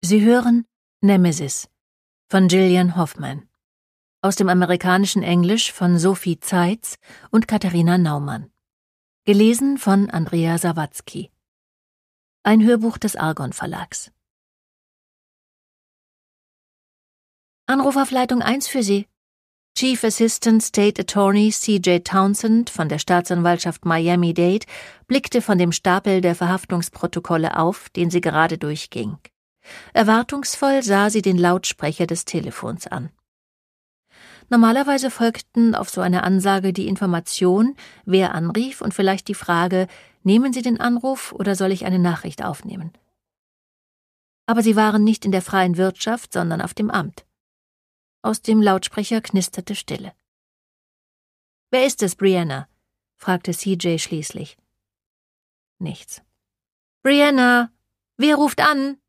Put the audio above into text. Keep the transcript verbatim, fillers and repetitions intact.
Sie hören Nemesis von Gillian Hoffman. Aus dem amerikanischen Englisch von Sophie Zeitz und Katharina Naumann. Gelesen von Andrea Sawatzki. Ein Hörbuch des Argon Verlags. Anruf auf Leitung eins für Sie. Chief Assistant State Attorney C J Townsend von der Staatsanwaltschaft Miami-Dade blickte von dem Stapel der Verhaftungsprotokolle auf, den sie gerade durchging. Erwartungsvoll sah sie den Lautsprecher des Telefons an. Normalerweise folgten auf so eine Ansage die Information, wer anrief und vielleicht die Frage, nehmen Sie den Anruf oder soll ich eine Nachricht aufnehmen? Aber sie waren nicht in der freien Wirtschaft, sondern auf dem Amt. Aus dem Lautsprecher knisterte Stille. »Wer ist es, Brianna?« fragte C J schließlich. Nichts. »Brianna, wer ruft an?«